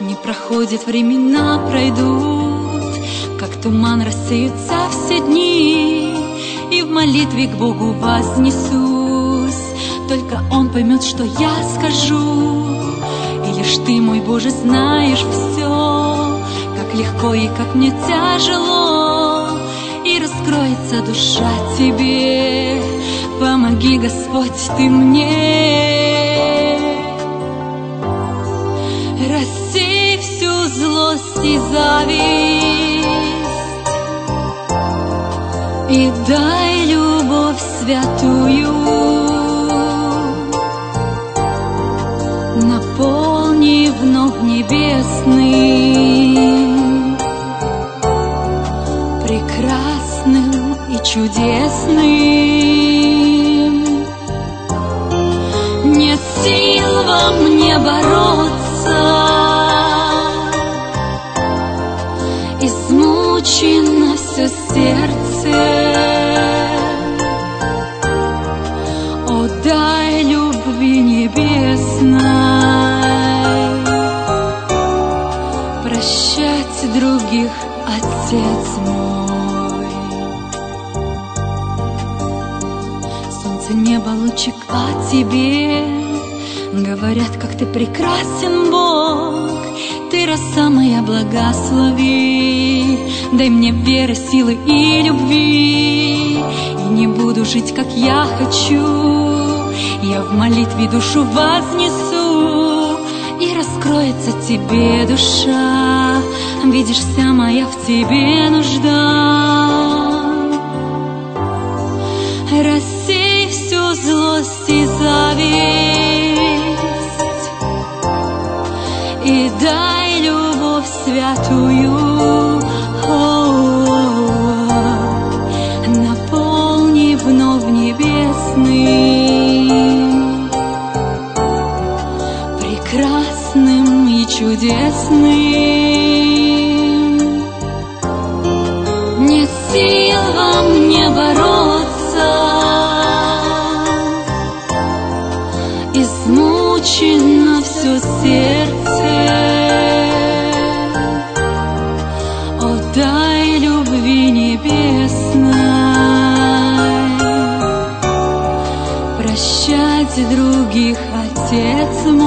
Не проходят времена, пройдут, как туман рассеются все дни, и в молитве к Богу вознесусь. Только Он поймет, что я скажу, и лишь Ты, мой Боже, знаешь все, как легко и как мне тяжело, и раскроется душа Тебе. Помоги, Господь, Ты мне. Рассей всю злость и зависть и дай любовь святую. Наполни вновь небесным, прекрасным и чудесным. Нет сил во мне бороться, измучено все сердце. О, дай любви небесной прощать других, Отец мой. Солнце, небо, лучик о Тебе говорят, как Ты прекрасен, Бог. Ты роса моя, благослови. Дай мне веры, силы и любви. И не буду жить, как я хочу. Я в молитве душу вознесу, и раскроется Тебе душа. Видишь, вся моя в Тебе нужда. Рассей всю злость и зависть и дай любовь святую. Наполни вновь небесным, прекрасным и чудесным. Нет сил во мне бороться, измучено все сердце. О, дай любви небесной прощать других, Отец мой.